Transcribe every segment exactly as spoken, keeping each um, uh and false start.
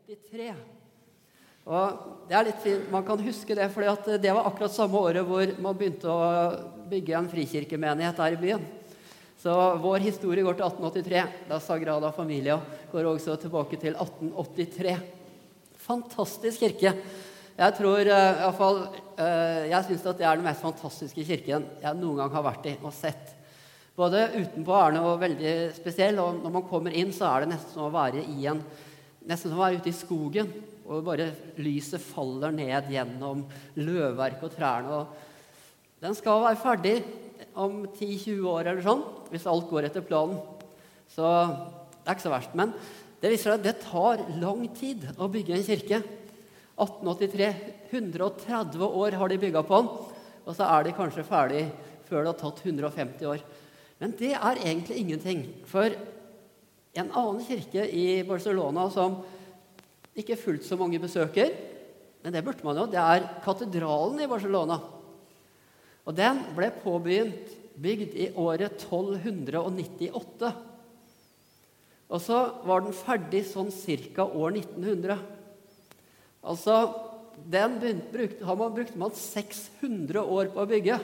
åttitre. Og det er litt fint, man kan huske det, fordi at det var akkurat samme året hvor man begynte å bygge en frikirkemenighet her i byen. Så vår historie går til atten åttitre, da Sagrada Familia går også tilbake til atten åttitre. Fantastisk kirke. Jeg tror, i hvert fall, jeg synes at det er den mest fantastiske kirken jeg noen gang har vært i og sett. Både utenpå er den veldig spesiell, og når man kommer inn så er det nesten som å være i en, nesten som å være ute i skogen, og bare lyset faller ned gjennom løvverk og trærne. Og den skal være ferdig om ti til tjue år eller sånn, hvis alt går etter planen. Så det er ikke så verst, men det viser at det tar lang tid å bygge en kirke. atten åttitre, hundre og tretti år har de bygget på den, og så er de kanskje ferdig før det har tatt hundre og femti år. Men det er egentlig ingenting, for en annen kirke i Barcelona som ikke fullt så mange besøker, men det burde man jo, det er katedralen i Barcelona. Og den ble påbegynt, bygd i året tolv nittiåtte. Og så var den ferdig sånn cirka år nitten hundre. Altså, den brukte, har man brukt man seks hundre år på å bygge.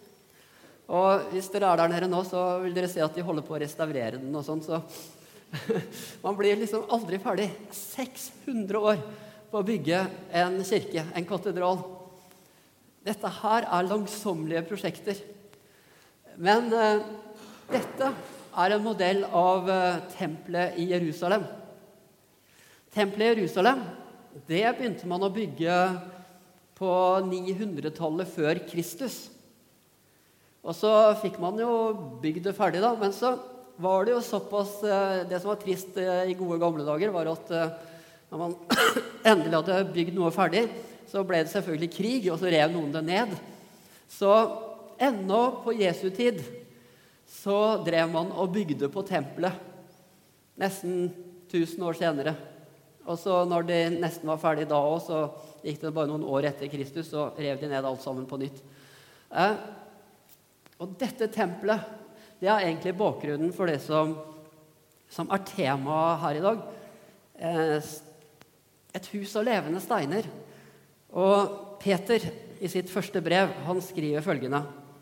Og hvis dere er der nede nå, så vil dere se at de holder på å restaurere den og sånn, så man blir liksom aldri ferdig. seks hundre år på å bygge en kirke, en katedral. Dette her er langsommelige prosjekter. Men uh, dette er en modell av uh, tempelet i Jerusalem. Tempelet i Jerusalem, det begynte man å bygge på ni hundretallet før Kristus. Og så fikk man jo bygd det ferdig da, men så var det jo såpass, uh, det som var trist uh, i gode gamle dager, var at uh, når man endelig hadde bygd noe ferdig, så ble det selvfølgelig krig, og så rev noen det ned. Så ennå på Jesu tid så drev man og bygde på tempelet, nesten tusen år senere. Og så når de nesten var ferdig da også, så gikk det bare noen år etter Kristus, så rev de ned alt sammen på nytt. Eh, og dette tempelet, det er egentlig bakgrunnen for det som, som er temaet her i dag. Eh, et hus av levende steiner. Og Peter i sitt første brev, han skriver følgende: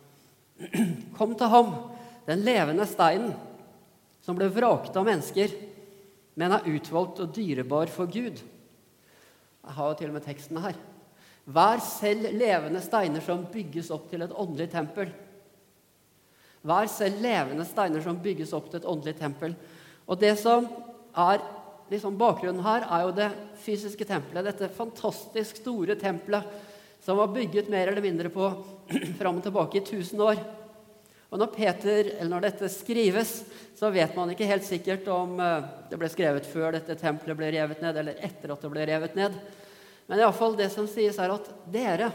Kom til ham, den levende steinen, som ble vraket av mennesker, men er utvalgt og dyrebar for Gud. Jeg har jo til og med teksten her. Vær selv levende steiner som bygges opp til et åndelig tempel. Vær selv levende steiner som bygges opp til et åndelig tempel. Og det som er liksom bakgrunnen her er jo det fysiske tempelet, dette fantastisk store tempelet som var bygget mer eller mindre på frem og tilbake i tusen år. Og når Peter, eller når dette skrives, så vet man ikke helt sikkert om det ble skrevet før dette tempelet ble revet ned, eller etter at det ble revet ned. Men i hvert fall det som sies er at dere,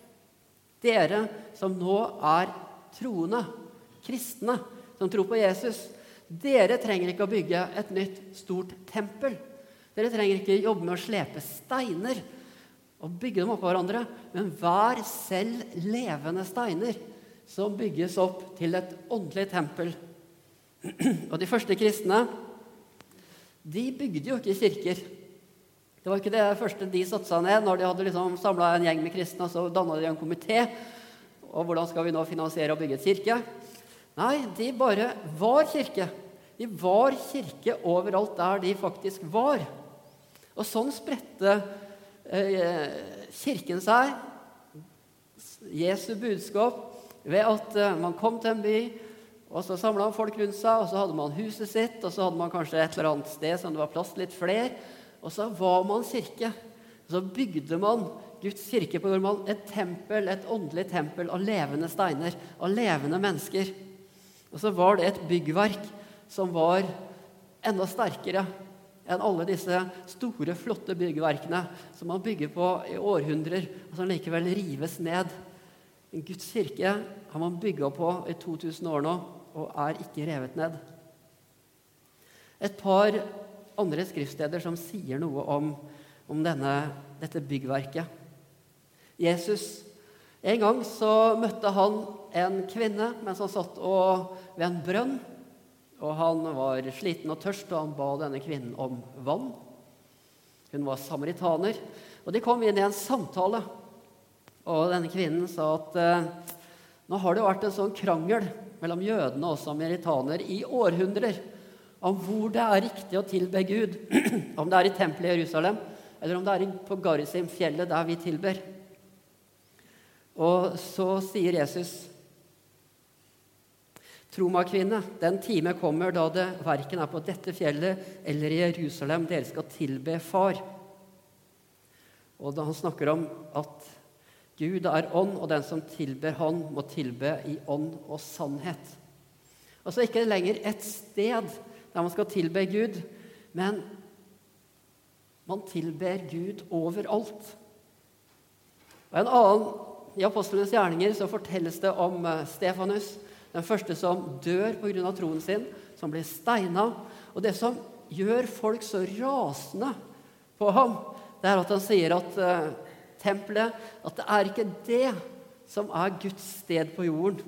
dere som nå er troende, kristne, som tror på Jesus, dere trenger ikke å bygge et nytt stort tempel. Dere trenger ikke jobbe med å slepe steiner og bygge dem opp på hverandre, men vær selv levende steiner som bygges opp til et åndelig tempel. Og de første kristne, de bygde jo ikke kirker. Det var ikke det første de satte seg ned når de hadde liksom samlet en gjeng med kristne, og så dannet de en komité, og hvordan skal vi nå finansiere og bygge et kirke? Nei, de bare var kirke. De var kirke overalt der de faktisk var. Og sånn spredte eh, kirken seg, Jesu budskap, ved at eh, man kom til en by, og så samlet man folk rundt seg, og så hadde man huset sitt, og så hadde man kanskje et eller annet sted som det var plass litt flere, og så var man kirke. Så bygde man Guds kirke på hvor man et tempel, et åndelig tempel av levende steiner, av levende mennesker. Og så var det et byggverk som var enda sterkere enn alle disse store, flotte byggverkene som man bygger på i århundrer, og som likevel rives ned. En Guds kirke har man bygget på i to tusen år nå, og er ikke revet ned. Et par andre skriftsteder som sier noe om, om denne, dette byggverket. Jesus, en gang så møtte han en kvinne mens han satt og, ved en brønn, og han var sliten og tørst, og han ba denne kvinnen om vann. Hun var samaritaner, og de kom inn i en samtale. Og denne kvinnen sa at eh, nå har det vært en sånn krangel mellom jødene og samaritaner i århundrer om hvor det er riktig å tilbe Gud, om det er i tempelet i Jerusalem, eller om det er på Garizim-fjellet der vi tilber. Og så sier Jesus, tro meg, kvinne, den time kommer da det hverken er på dette fjellet eller i Jerusalem dere skal tilbe far. Og da han snakker om at Gud er ånd, og den som tilber han må tilbe i ånd og sannhet. Altså ikke lenger et sted der man skal tilbe Gud, men man tilber Gud overalt. Og en annen, i Apostlenes gjerninger så fortelles det om Stefanus, den første som dør på grunn av troen sin, som blir steinet. Og det som gjør folk så rasende på ham, det er at han sier at uh, tempelet, at det er ikke det som er Guds sted på jorden.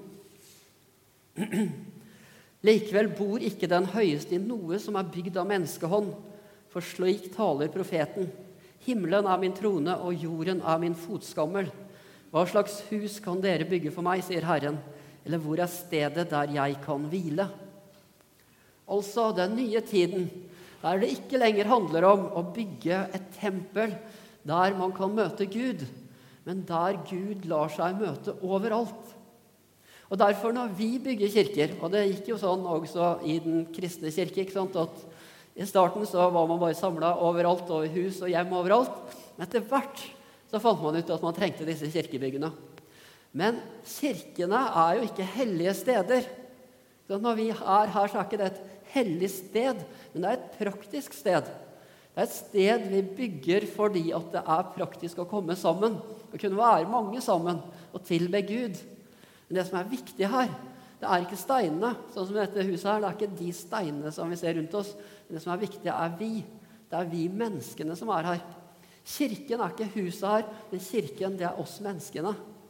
Likevel bor ikke den høyeste i noe som er bygd av menneskehånd, for slik taler profeten. Himmelen er min trone, og jorden er min fotskammel. Hva slags hus kan dere bygge for meg, sier Herren, eller hvor er stedet der jeg kan hvile? Altså, den nye tiden, der det ikke lenger handler om å bygge et tempel der man kan møte Gud, men der Gud lar seg møte overalt. Og derfor når vi bygger kirker, og det gikk jo sånn også i den kristne kirke, ikke sant, at i starten så var man bare samlet overalt, over hus og hjem overalt, men etter hvert så fant man ut at man trengte disse kirkebyggene. Men kirkene er jo ikke hellige steder. Så når vi er her, så er ikke det et hellig sted, men det er et praktisk sted. Det er et sted vi bygger fordi at det er praktisk å komme sammen, og kunne være mange sammen og tilbe Gud. Men det som er viktig her, det er ikke steinene, sånn som dette huset her, det er ikke de steinene som vi ser rundt oss, men det som er viktig er vi. Det er vi menneskene som er her. Kirken er ikke huset her, men kirken det er oss menneskene.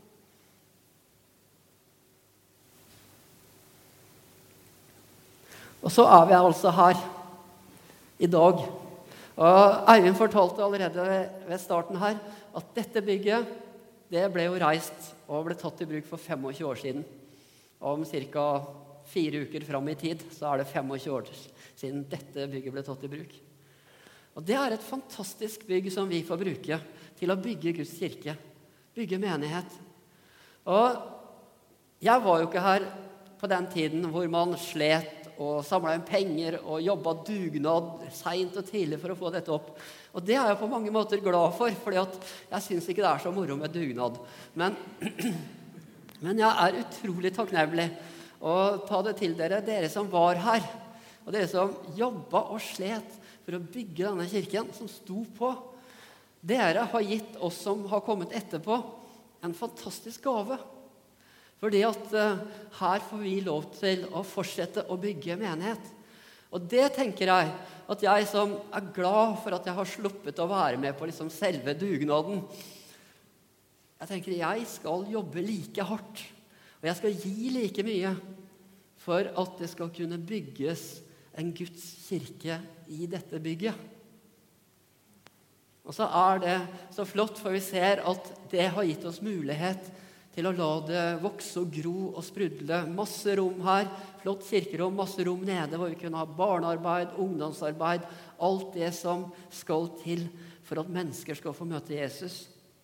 Og så er vi altså her i dag. Og Eivind fortalte allerede ved starten her at dette bygget, det ble jo reist og ble tatt i bruk for tjuefem år siden. Om cirka fire uker fram i tid, så er det tjuefem år siden dette bygget ble tatt i bruk. Og det er et fantastisk bygg som vi får bruke til å bygge Guds kirke, bygge menighet. Og jeg var jo ikke her på den tiden hvor man slet og samlet inn penger og jobbet dugnad sent og tidlig for å få dette opp. Og det er jeg på mange måter glad for, fordi at jeg synes ikke det er så moro med dugnad. Men, men jeg er utrolig takknemlig å ta det til dere, dere som var her, og dere som jobbet og slet for å bygge denne kirken, som sto på. Dere har gitt oss som har kommet etterpå en fantastisk gave. Fordi at uh, her får vi lov til å fortsette å bygge menighet. Og det tenker jeg, at jeg som er glad for at jeg har sluppet å være med på liksom selve dugnaden, jeg tenker jeg skal jobbe like hardt, og jeg skal gi like mye for at det skal kunne bygges en Guds kirke i dette bygget. Og så er det så flott, for vi ser at det har gitt oss mulighet til å la det vokse og gro og sprudle. Masse rom her, flott kirkerom, masse rom nede, hvor vi kunne ha barnearbeid, ungdomsarbeid, alt det som skal til for at mennesker skal få møte Jesus.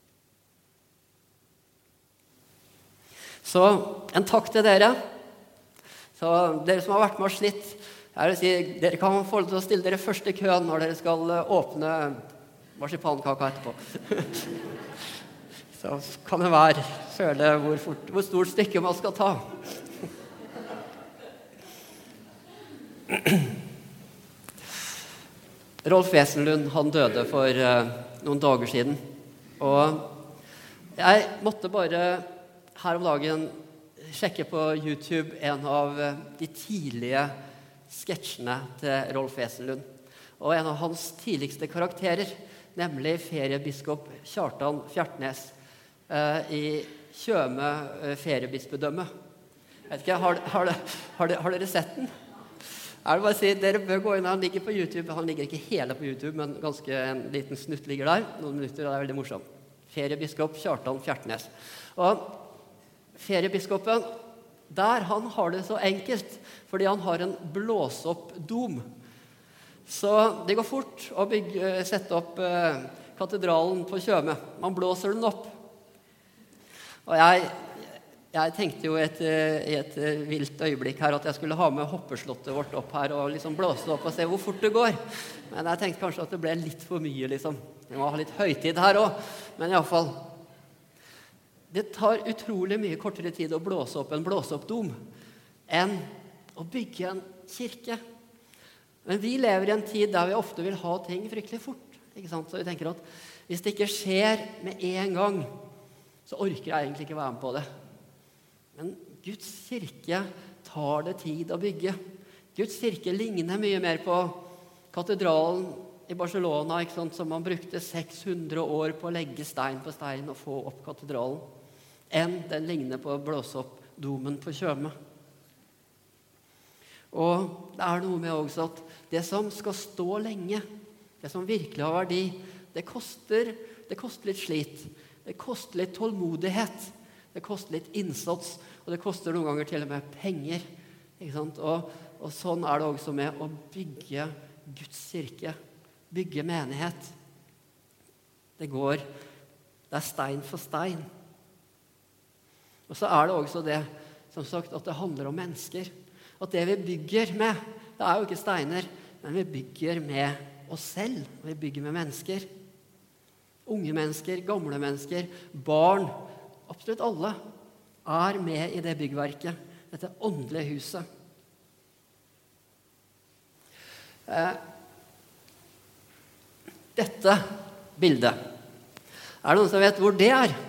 Så en takk til dere. Så dere som har vært med og slitt, jeg vil si, dere kan få lov til å stille dere først i køen når dere skal åpne marsipankaka etterpå. Så kan det være føle hvor, fort, hvor stort stykke man skal ta. Rolf Wesenlund, han døde for uh, noen dager siden. Og jeg måtte bare her om dagen sjekke på YouTube en av de tidlige sketsjene til Rolf Wesenlund. Og en av hans tidligste karakterer, nemlig feriebiskop Kjartan Fjartnes i Tjøme feriebispedømme. Jeg vet ikke, har, har, har, har dere sett den? er det bare å si, dere bør gå inn, han ligger på YouTube, han ligger ikke hele på YouTube, men ganske en liten snutt ligger der, noen minutter, og det er veldig morsomt. Feriebiskop Kjartan Fjertnes. Og feriebiskopen, der han har det så enkelt, fordi han har en blåsopp-dom. Så det går fort å bygge, sette opp eh, katedralen på Tjøme. Man blåser den opp. Og jeg... Jeg tenkte jo et, i et vilt øyeblikk her at jeg skulle ha med hoppeslottet vårt opp her og liksom blåse det opp og se hvor fort det går. Men jeg tenkte kanskje at det ble litt for mye, liksom. Vi må ha litt høytid her også. Men i alle fall, det tar utrolig mye kortere tid å blåse opp en blåseoppdom enn å bygge en kirke. Men vi lever i en tid der vi ofte vil ha ting fryktelig fort. Ikke sant? Så vi tenker at hvis det ikke skjer med en gang, så orker jeg egentlig ikke være med på det. Men Guds kirke tar det tid å bygge. Guds kirke ligner mye mer på katedralen i Barcelona, ikke sant, som man brukte seks hundre år på å legge stein på stein og få opp katedralen, enn den ligner på å blåse opp domen på Tjøme. Og det er noe med også at det som skal stå lenge, det som virkelig har verdi, det koster, det koster litt slit, det koster litt tålmodighet, det koster litt innsats, og det koster noen ganger til og med penger. Ikke sant? Og, og sånn er det også med å bygge Guds kirke, bygge menighet. Det går, det er stein for stein. Og så er det også det, som sagt, at det handler om mennesker. At det vi bygger med, det er jo ikke steiner, men vi bygger med oss selv, vi bygger med mennesker. Unge mennesker, gamle mennesker, barn, absolutt alle er med i det byggverket, dette åndelige huset. Eh, dette bildet, er det noen som vet hvor det er?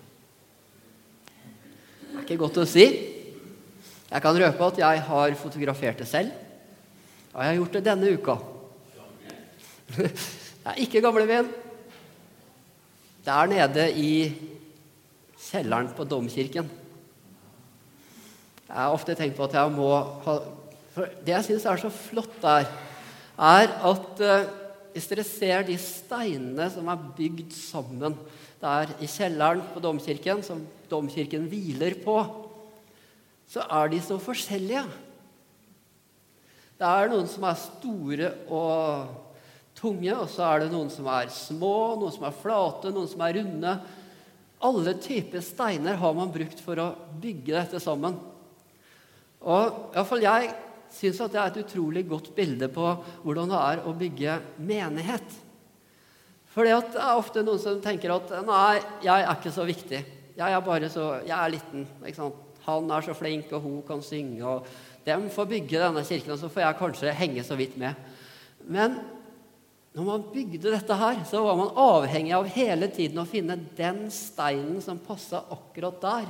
Det er ikke godt å si. Jeg kan røpe at jeg har fotografert det selv, og jeg har gjort det denne uka. Det er ikke gamlebyen. Det er nede i kjelleren på Domkirken. Jeg har ofte tenkt på at jeg må ha... For det jeg synes er så flott der, er at uh, hvis dere ser de steinene som er bygd sammen der i kjelleren på Domkirken, som Domkirken hviler på, så er de så forskjellige. Det er noen som er store og tunge, og så er det noen som er små, noen som er flate, noen som er runde. Alle typer steiner har man brukt for å bygge dette sammen. Og i hvert fall jeg synes at det er et utrolig godt bilde på hvordan det er å bygge menighet. Fordi at det er ofte noen som tenker at nei, jeg er ikke så viktig. Jeg er bare så, jeg er liten, ikke sant? Han er så flink, og hun kan synge, og dem får bygge denne kirken, og så får jeg kanskje henge så vidt med. Men når man bygde dette her, så var man avhengig av hele tiden å finne den steinen som passet akkurat der.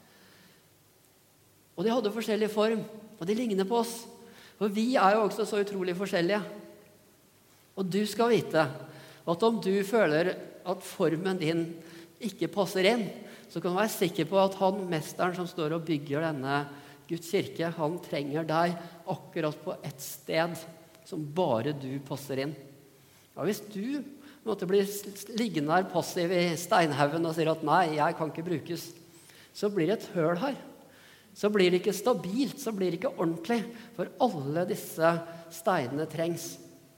Og de hadde forskjellig form, og de ligner på oss. For vi er jo også så utrolig forskjellige. Og du skal vite at om du føler at formen din ikke passer inn, så kan du være sikker på at han, mesteren som står og bygger denne Guds kirke, han trenger deg akkurat på et sted som bare du passer inn. Ja, hvis du måtte bli liggende der passiv i steinhaugen og sier at nei, jeg kan ikke brukes, så blir det et høl her. Så blir det ikke stabilt, så blir det ikke ordentlig, for alle disse steinene trengs.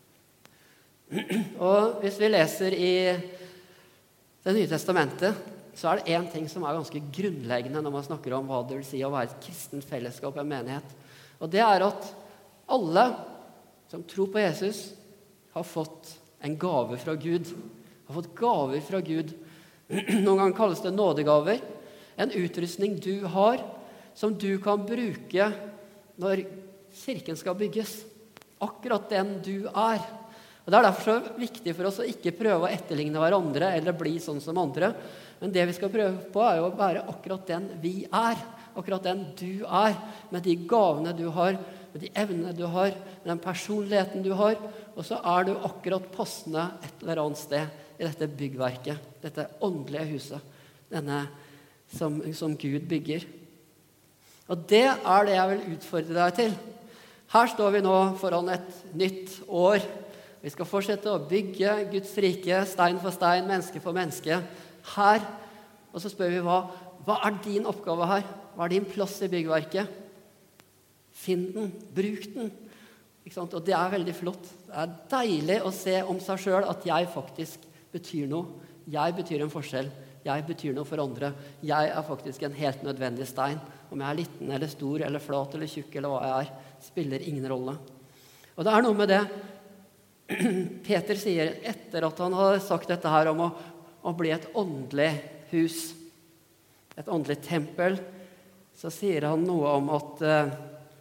Og hvis vi leser i Det nye testamentet, så er det en ting som er ganske grunnleggende når man snakker om hva det vil si å være et kristent fellesskap, en menighet. Og det er at alle som tror på Jesus har fått en gave fra Gud. Har fått gaver fra Gud. Noen ganger kalles det nådegaver. En utrustning du har, som du kan bruke når kirken skal bygges. Akkurat den du er. Og det er derfor så viktig for oss å ikke prøve å etterligne hverandre eller bli sånn som andre. Men det vi skal prøve på er jo å være akkurat den vi er. Akkurat den du er, med de gavene du har, med de evnene du har, med den personligheten du har. Og så er du akkurat passende et eller annet sted i dette byggverket, dette åndelige huset, denne som, som Gud bygger. Og det er det jeg vil utfordre deg til. Her står vi nå foran et nytt år. Vi skal fortsette å bygge Guds rike, stein for stein, menneske for menneske, her. Og så spør vi, hva, hva er din oppgave her? Hva er din plass i byggverket? Finn den, bruk den. Ikke sant? Og det er veldig flott. Det er deilig å se om seg selv at jeg faktisk betyr noe. Jeg betyr en forskjell. Jeg betyr noe for andre. Jeg er faktisk en helt nødvendig stein. Om jeg er liten eller stor eller flat eller tjukk eller hva jeg er, spiller ingen rolle. Og det er noe med det Peter sier etter at han har sagt dette her om å, å bli et åndelig hus, et åndelig tempel, så sier han noe om at, uh,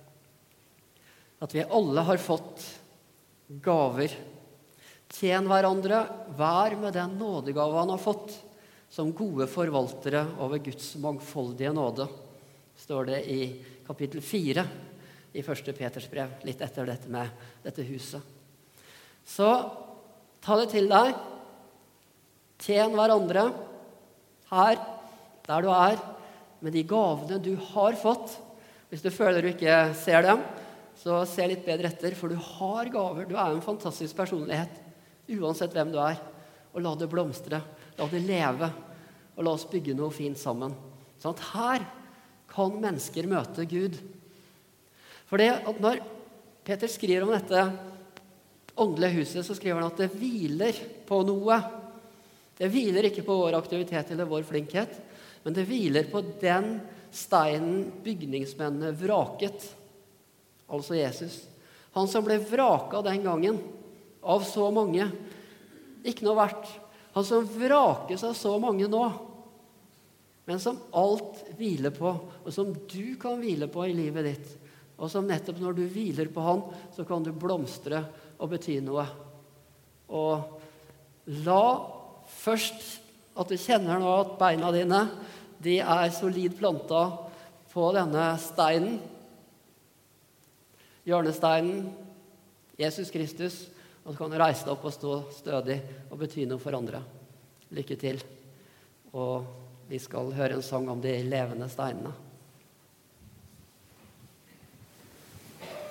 at vi alle har fått gaver. Tjen hverandre, vær med den nådegave han har fått, som gode forvaltere over Guds mangfoldige nåde, står det i kapittel fire i første Peters brev, litt etter dette med dette huset. Så ta det til deg, tjen hverandre her, der du er, med de gavene du har fått. Hvis du føler du ikke ser dem, så se litt bedre etter, for du har gaver. Du er en fantastisk personlighet, uansett hvem du er. Og la det blomstre, la det leve, og la oss bygge noe fint sammen. Sånn at her kan mennesker møte Gud. For det at når Peter skriver om dette åndelige huset, så skriver han at det hviler på noe. Det hviler ikke på vår aktivitet eller vår flinkhet, men det hviler på den steinen bygningsmennene vraket, altså Jesus. Han som ble vraket den gangen av så mange, ikke noe verdt. Han som vrakes av så mange nå, men som alt hviler på, og som du kan hvile på i livet ditt. Og som nettopp når du hviler på han, så kan du blomstre og bety noe. Og la først at du kjenner nå at beina dine, de er solid planta på denne steinen. Hjørnesteinen, Jesus Kristus, og du kan reise deg opp og stå stødig og bety noe for andre. Lykke til. Og vi skal høre en sang om de levende steinene.